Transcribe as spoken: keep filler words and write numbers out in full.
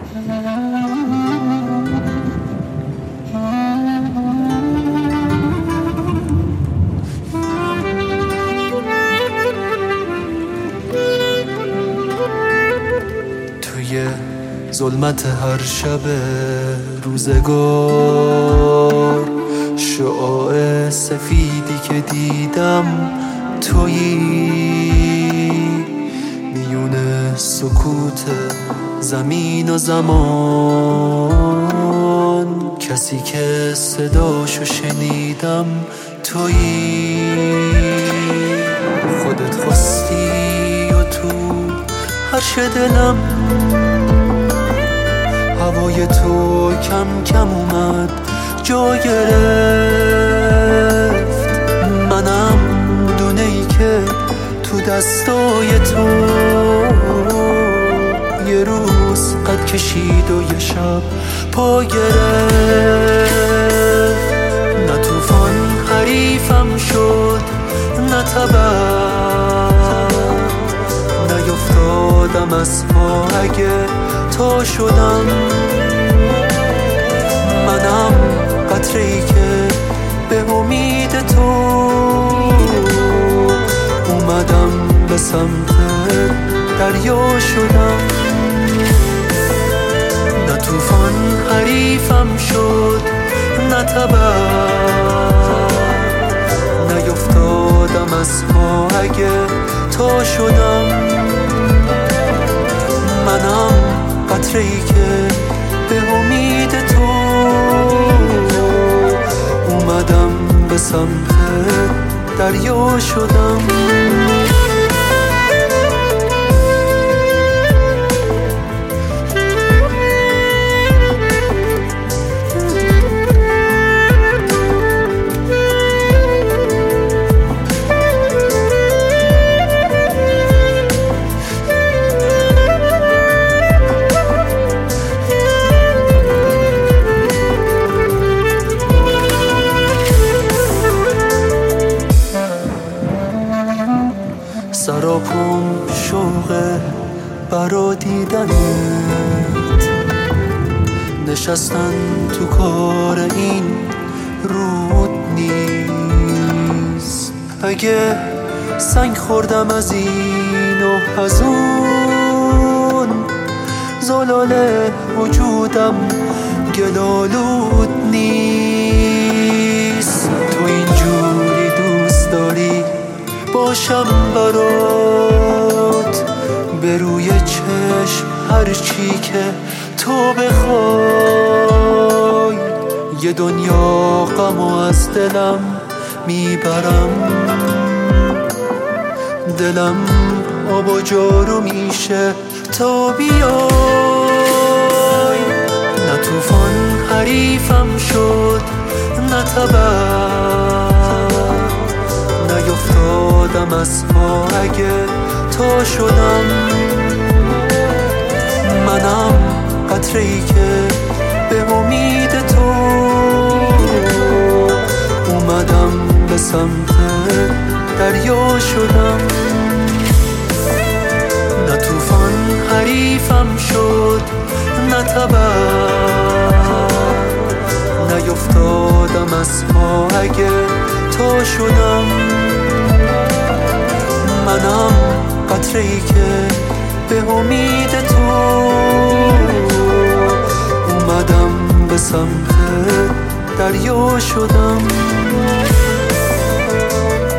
توی ظلمت هر شب روزگار شعاع سفیدی که دیدم تویی، میون سکوت زمین و زمان کسی که صداشو شنیدم تویی. خودت خواستی و تو هرش دلم هوای تو کم کم اومد جا گرفت. منم دونه ای که تو دستای تو یه روز قد کشید و یه شب پا گرفت. نه طوفان حریفم شد نه تبر، نیفتادم از پا اگه تا شدم. منم قطره ای که به امید تو اومدم به سمت دریا شدم. نه طوفان حریفم شد نه تبر، نیفتادم از پا اگه تا شدم. منم قطره ای که به امید تو اومدم به سمت دریا شدم. سراپم شوقه برا دیدنت، نشستن تو کار این رود نیست. اگه سنگ خوردم از این و از اون، زلاله وجودم گلالود نیست. تو اینجوری دوست داری باشم برات، به روی چشم هرچی که تو بخوای. یه دنیا غمو از دلم میبرم، دلم آب و جارو میشه تا بیای. نه طوفان حریفم شد نه تبر، نیفتادم از پا اگه تا شدم. منم قطره ای که به امید تو اومدم به سمت دریا شدم. نه طوفان حریفم شد نه تبر، نیفتادم از پا اگه تا شدم. منم قطره ای که به امید تو اومدم به سمت دریا شدم.